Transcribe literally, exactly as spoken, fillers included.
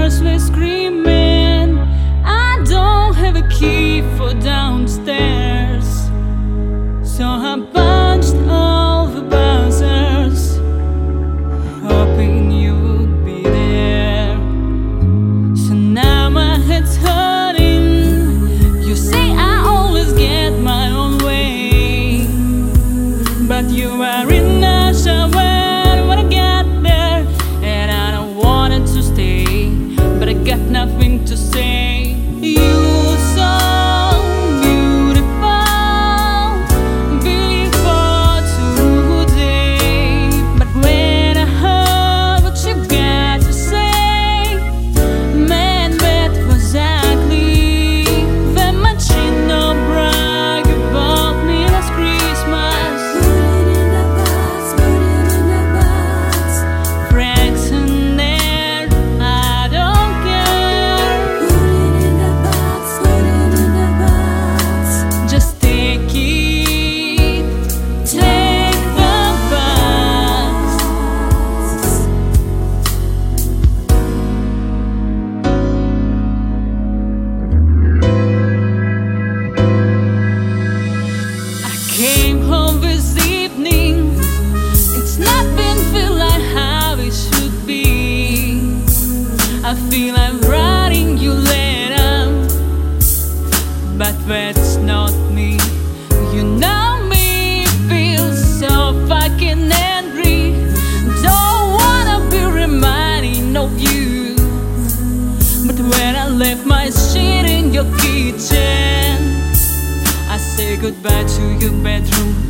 nervously screaming. I don't have a key for downstairs, so I punched all the buzzers, hoping you'd be there. So now my head's hurting. You say I always get my own way, but you are in a shower when I get there, and I don't want it to stay, but I got nothing to say. You so beautiful before today, but when I heard what you got to say, man, that was ugly. That machino brag you bought me last Christmas. Put it in the box, put it in the box. Franks in there, I don't care. Put it in the box, put it in the box. Just take it, take the box. I came home this evening. It's not been feel like how it should be. I feel I'm writing you letter, but that's not me. You know me, feel so fucking angry. Don't wanna be reminding of you, but when I left my shit in your kitchen, I say goodbye to your bedroom.